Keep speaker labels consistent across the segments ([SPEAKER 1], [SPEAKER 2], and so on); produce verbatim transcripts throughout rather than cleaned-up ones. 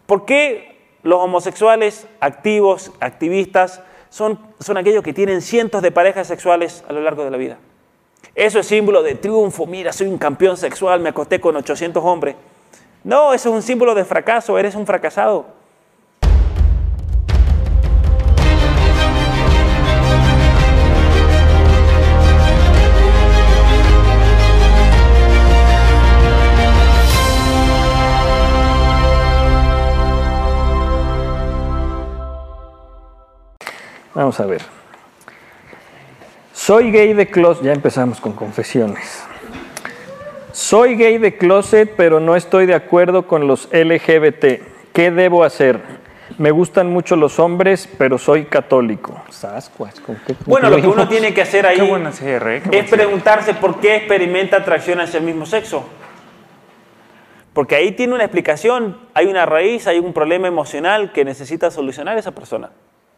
[SPEAKER 1] ¿Por qué los homosexuales activos, activistas, son, son aquellos que tienen cientos de parejas sexuales a lo largo de la vida? Eso es símbolo de triunfo. Mira, soy un campeón sexual, me acosté con ochocientos hombres. No, eso es un símbolo de fracaso, eres un fracasado.
[SPEAKER 2] Vamos a ver. Soy gay de closet. Ya empezamos con confesiones. Soy gay de closet, pero no estoy de acuerdo con los L G B T. ¿Qué debo hacer? Me gustan mucho los hombres, pero soy católico.
[SPEAKER 3] Sasquatch, ¿con qué
[SPEAKER 1] bueno, lo que uno tiene que hacer ahí
[SPEAKER 3] qué buena cierre, qué
[SPEAKER 1] es preguntarse por qué experimenta atracción hacia el mismo sexo. Porque ahí tiene una explicación, hay una raíz, hay un problema emocional que necesita solucionar esa persona.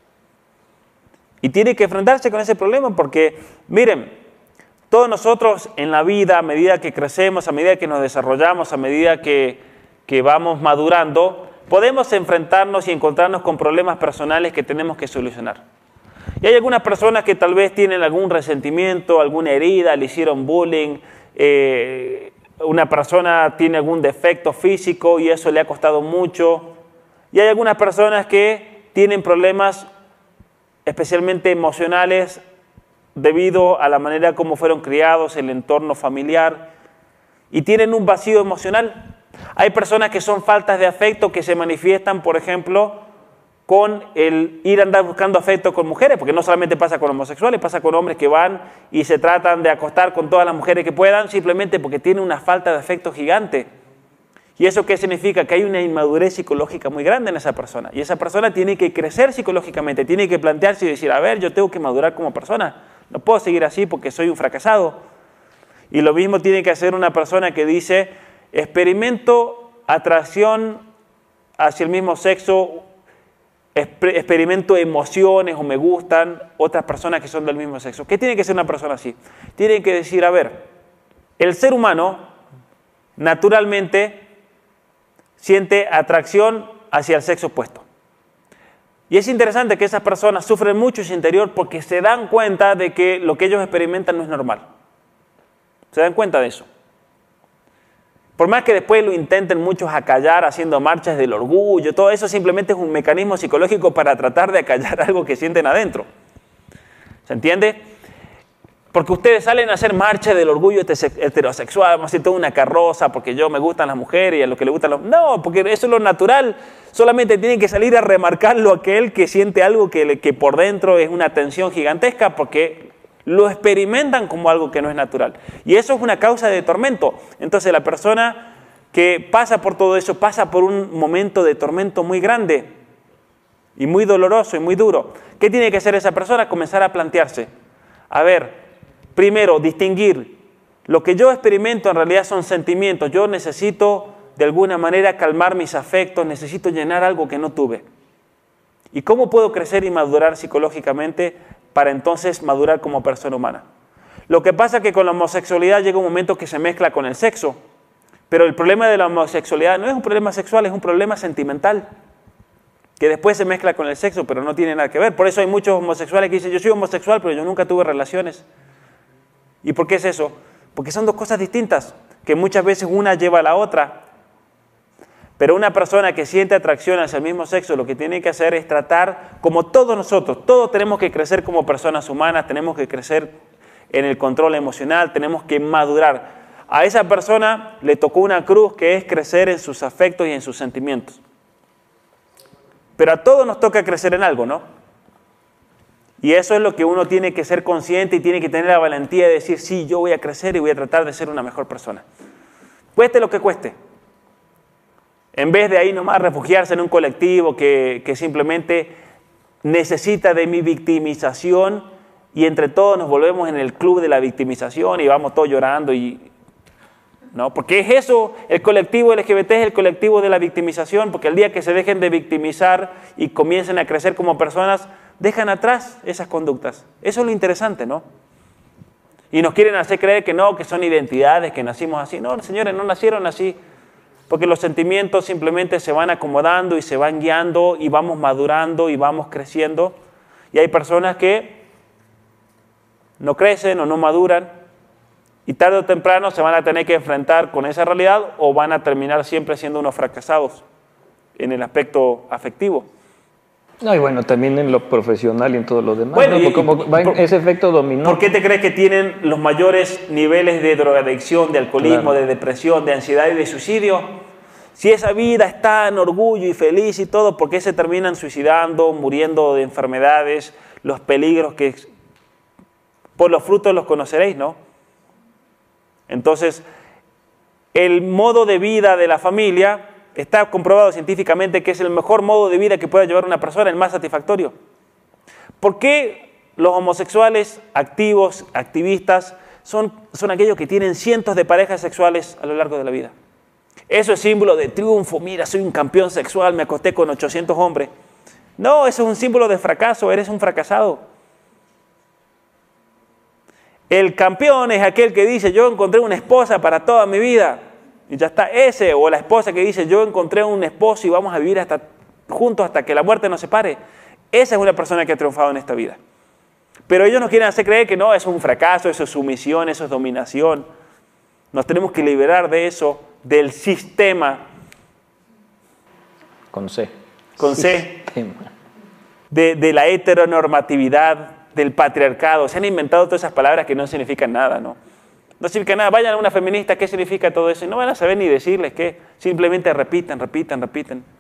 [SPEAKER 1] Y tiene que enfrentarse con ese problema porque, miren, todos nosotros en la vida, a medida que crecemos, a medida que nos desarrollamos, a medida que, que vamos madurando, podemos enfrentarnos y encontrarnos con problemas personales que tenemos que solucionar. Y hay algunas personas que tal vez tienen algún resentimiento, alguna herida, le hicieron bullying, eh, una persona tiene algún defecto físico y eso le ha costado mucho. Y hay algunas personas que tienen problemas especialmente emocionales, debido a la manera como fueron criados, el entorno familiar, y tienen un vacío emocional. Hay personas que son faltas de afecto que se manifiestan, por ejemplo, con el ir a andar buscando afecto con mujeres, porque no solamente pasa con homosexuales, pasa con hombres que van y se tratan de acostar con todas las mujeres que puedan, simplemente porque tienen una falta de afecto gigante. ¿Y eso qué significa? Que hay una inmadurez psicológica muy grande en esa persona. Y esa persona tiene que crecer psicológicamente, tiene que plantearse y decir, a ver, yo tengo que madurar como persona. No puedo seguir así porque soy un fracasado. Y lo mismo tiene que hacer una persona que dice, experimento atracción hacia el mismo sexo, experimento emociones o me gustan otras personas que son del mismo sexo. ¿Qué tiene que ser una persona así? Tiene que decir, a ver, el ser humano naturalmente siente atracción hacia el sexo opuesto. Y es interesante que esas personas sufren mucho en su interior porque se dan cuenta de que lo que ellos experimentan no es normal. Se dan cuenta de eso. Por más que después lo intenten muchos acallar haciendo marchas del orgullo, todo eso simplemente es un mecanismo psicológico para tratar de acallar algo que sienten adentro. ¿Se entiende? Porque ustedes salen a hacer marcha del orgullo heterosexual, vamos a hacer toda una carroza porque yo me gustan las mujeres y a lo que le gustan los... No, porque eso es lo natural. Solamente tienen que salir a remarcarlo aquel que siente algo que, que por dentro es una tensión gigantesca porque lo experimentan como algo que no es natural. Y eso es una causa de tormento. Entonces la persona que pasa por todo eso pasa por un momento de tormento muy grande y muy doloroso y muy duro. ¿Qué tiene que hacer esa persona? Comenzar a plantearse. A ver... Primero, distinguir. Lo que yo experimento en realidad son sentimientos. Yo necesito de alguna manera calmar mis afectos, necesito llenar algo que no tuve. ¿Y cómo puedo crecer y madurar psicológicamente para entonces madurar como persona humana? Lo que pasa es que con la homosexualidad llega un momento que se mezcla con el sexo. Pero el problema de la homosexualidad no es un problema sexual, es un problema sentimental. Que después se mezcla con el sexo, pero no tiene nada que ver. Por eso hay muchos homosexuales que dicen, yo soy homosexual, pero yo nunca tuve relaciones. ¿Y por qué es eso? Porque son dos cosas distintas, que muchas veces una lleva a la otra. Pero una persona que siente atracción hacia el mismo sexo, lo que tiene que hacer es tratar, como todos nosotros, todos tenemos que crecer como personas humanas, tenemos que crecer en el control emocional, tenemos que madurar. A esa persona le tocó una cruz que es crecer en sus afectos y en sus sentimientos. Pero a todos nos toca crecer en algo, ¿no? Y eso es lo que uno tiene que ser consciente y tiene que tener la valentía de decir, sí, yo voy a crecer y voy a tratar de ser una mejor persona. Cueste lo que cueste. En vez de ahí nomás refugiarse en un colectivo que, que simplemente necesita de mi victimización y entre todos nos volvemos en el club de la victimización y vamos todos llorando. Y, ¿no? Porque es eso, el colectivo L G B T es el colectivo de la victimización, porque el día que se dejen de victimizar y comiencen a crecer como personas, dejan atrás esas conductas. Eso es lo interesante, ¿no? Y nos quieren hacer creer que no, que son identidades, que nacimos así. No, señores, no nacieron así. Porque los sentimientos simplemente se van acomodando y se van guiando y vamos madurando y vamos creciendo. Y hay personas que no crecen o no maduran y tarde o temprano se van a tener que enfrentar con esa realidad o van a terminar siempre siendo unos fracasados en el aspecto afectivo.
[SPEAKER 2] No, y bueno, también en lo profesional y en todo lo demás.
[SPEAKER 1] Bueno,
[SPEAKER 2] ¿no?
[SPEAKER 1] y-
[SPEAKER 2] Como
[SPEAKER 1] y-
[SPEAKER 2] va en
[SPEAKER 1] por-
[SPEAKER 2] ese efecto dominó.
[SPEAKER 1] ¿Por qué te crees que tienen los mayores niveles de drogadicción, de alcoholismo,
[SPEAKER 2] Claro.
[SPEAKER 1] de depresión, de ansiedad y de suicidio? Si esa vida está en orgullo y feliz y todo, ¿por qué se terminan suicidando, muriendo de enfermedades, los peligros que por los frutos los conoceréis, ¿no? Entonces, el modo de vida de la familia está comprobado científicamente que es el mejor modo de vida que puede llevar una persona, el más satisfactorio. ¿Por qué los homosexuales activos, activistas, son, son aquellos que tienen cientos de parejas sexuales a lo largo de la vida? Eso es símbolo de triunfo. Mira, soy un campeón sexual, me acosté con ochocientos hombres. No, eso es un símbolo de fracaso, eres un fracasado. El campeón es aquel que dice, yo encontré una esposa para toda mi vida. Y ya está, ese, o la esposa que dice, yo encontré un esposo y vamos a vivir hasta, juntos hasta que la muerte nos separe. Esa es una persona que ha triunfado en esta vida. Pero ellos nos quieren hacer creer que no, eso es un fracaso, eso es sumisión, eso es dominación. Nos tenemos que liberar de eso, del sistema,
[SPEAKER 2] Con C.
[SPEAKER 1] con C,
[SPEAKER 2] Sistema.
[SPEAKER 1] de, de la heteronormatividad, del patriarcado. Se han inventado todas esas palabras que no significan nada, ¿no? No significa nada. Vayan a una feminista, ¿qué significa todo eso? Y no van a saber ni decirles qué. Simplemente repitan, repitan, repitan.